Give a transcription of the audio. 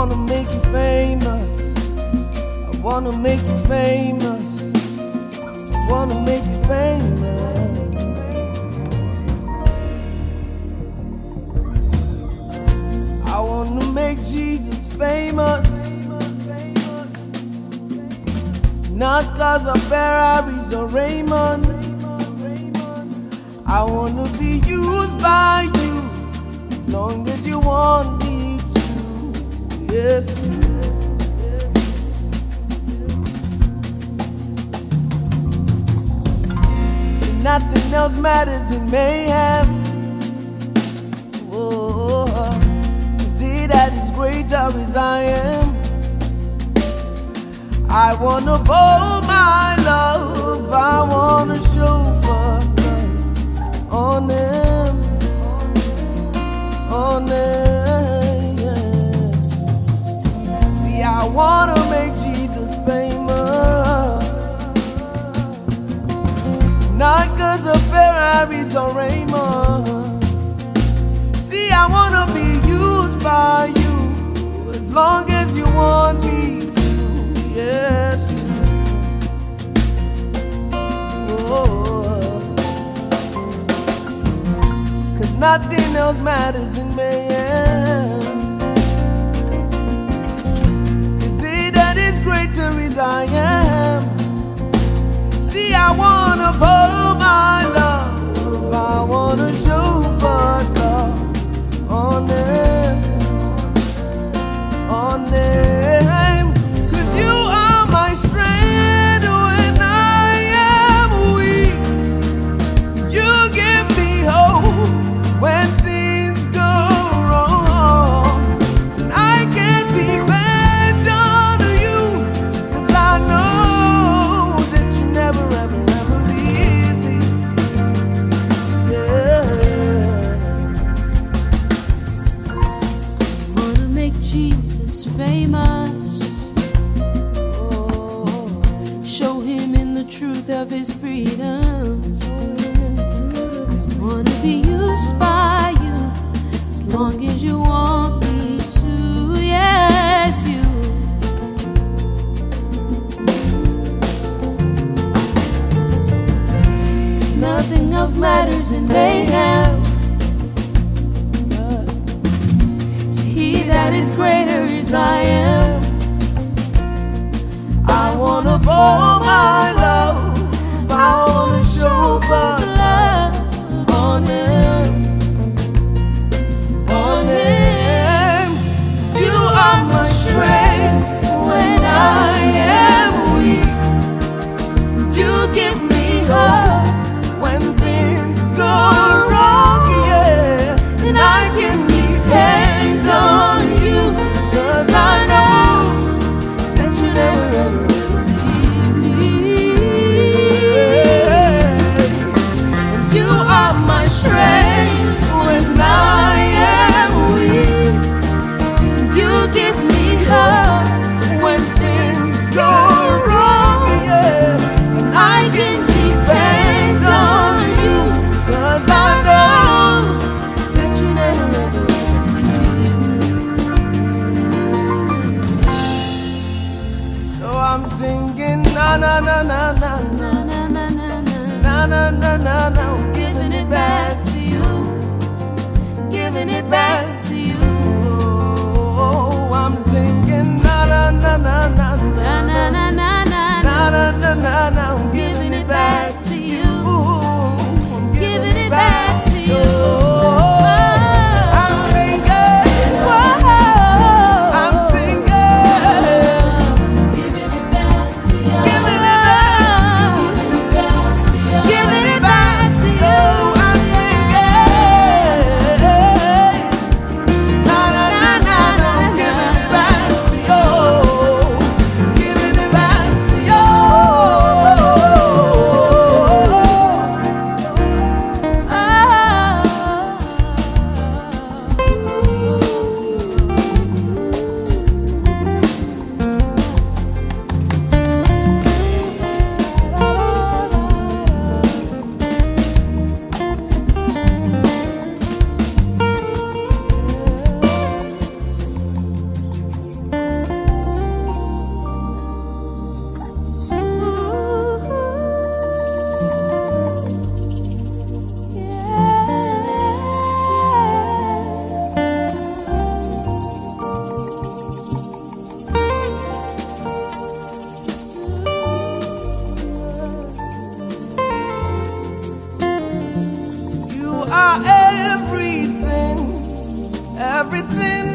wanna make you famous. I wanna make you famous. I wanna make you famous. I wanna make Jesus famous. Not cause of Ferraris or Raymond. I wanna be used by you as long as you want me to. Yes. See, nothing else matters in mayhem. Whoa. Is it that it's greater as I am? I wanna pour my love, I wanna show for love on them, yeah. See, I wanna make Jesus famous, not cause of Ferraris or Raymond. See, I wanna be used by you as long as you want me. Yes. Oh. Cause nothing else matters in mayhem. Cause he that is greater as I am. See, I wanna pour my love, I wanna show for love on them, on them. My strength when I am weak, you give me hope when things go wrong, and I can depend on you, cause I know that you never ever ever leave me. Yeah. Wanna make Jesus famous, truth of his freedom. Wanna be used by you as long as you want me to. Yes, you. Cause nothing else matters in mayhem. See, he that is greater as I am. I wanna pour my love, I wanna show for love on them, on them. You are my strength when I am weak. You give me hope when things go wrong, yeah. And I can depend on you, cause I know that you never ever. You are my strength when I am weak. You give me hope when things go wrong, yeah. And I can depend on you, cause I know that you never ever leave me. So I'm singing na na na na na na na na na na na na. Giving it back to you, giving it back to you. Oh, I'm singing na na na na na na na na na na na na na. Giving it back to you, I'm giving it back to you. I'm singing, I'm singing, giving it back to you, giving it back to you, giving it back to you. I'm singing, na na na na na, giving it back to you, giving it back to you. everything